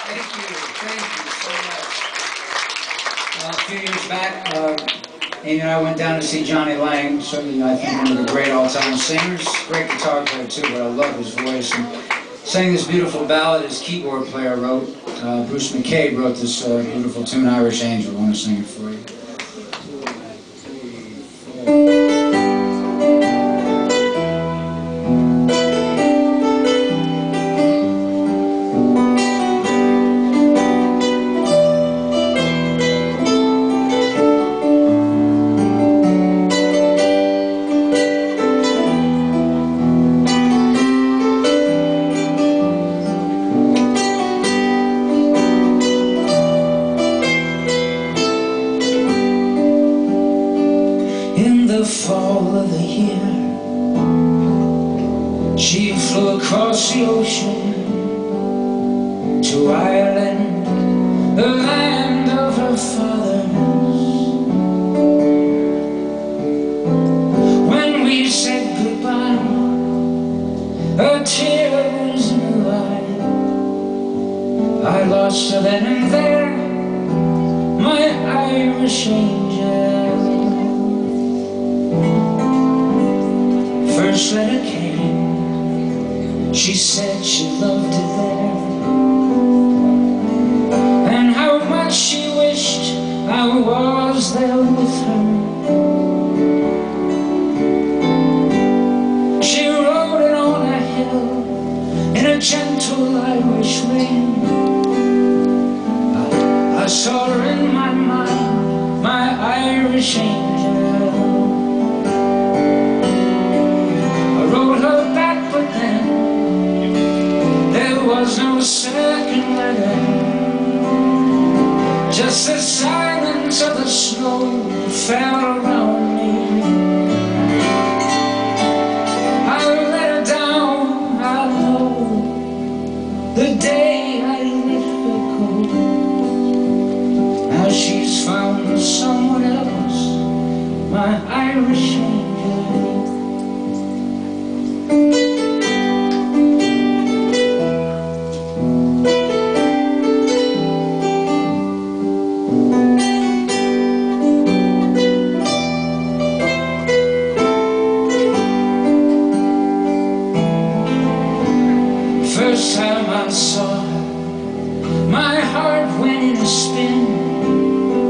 Thank you so much. A few years back, Amy and I went down to see Johnny Lang, certainly I think one of the great all-time singers. Great guitar player too, but I love his voice. And sang this beautiful ballad his keyboard player wrote. Bruce McCabe wrote this beautiful tune, Irish Angel. I want to sing it for you. The fall of the year, she flew across the ocean to Ireland, the land of her fathers. When we said goodbye, a tear was in her eye. I lost her then and there, my Irish angel. First letter came, she said she loved it there, and how much she wished I was there with her. She wrote it on a hill in a gentle Irish rain. I saw her in my mind, my Irish angel. No second letter, just the silence of the snow fell around me. I let her down, I know, the day I let her go. Now she's found someone else, my Irish angel. First time I saw her, my heart went in a spin.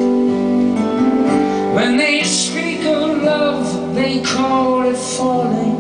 When they speak of love, they call it falling.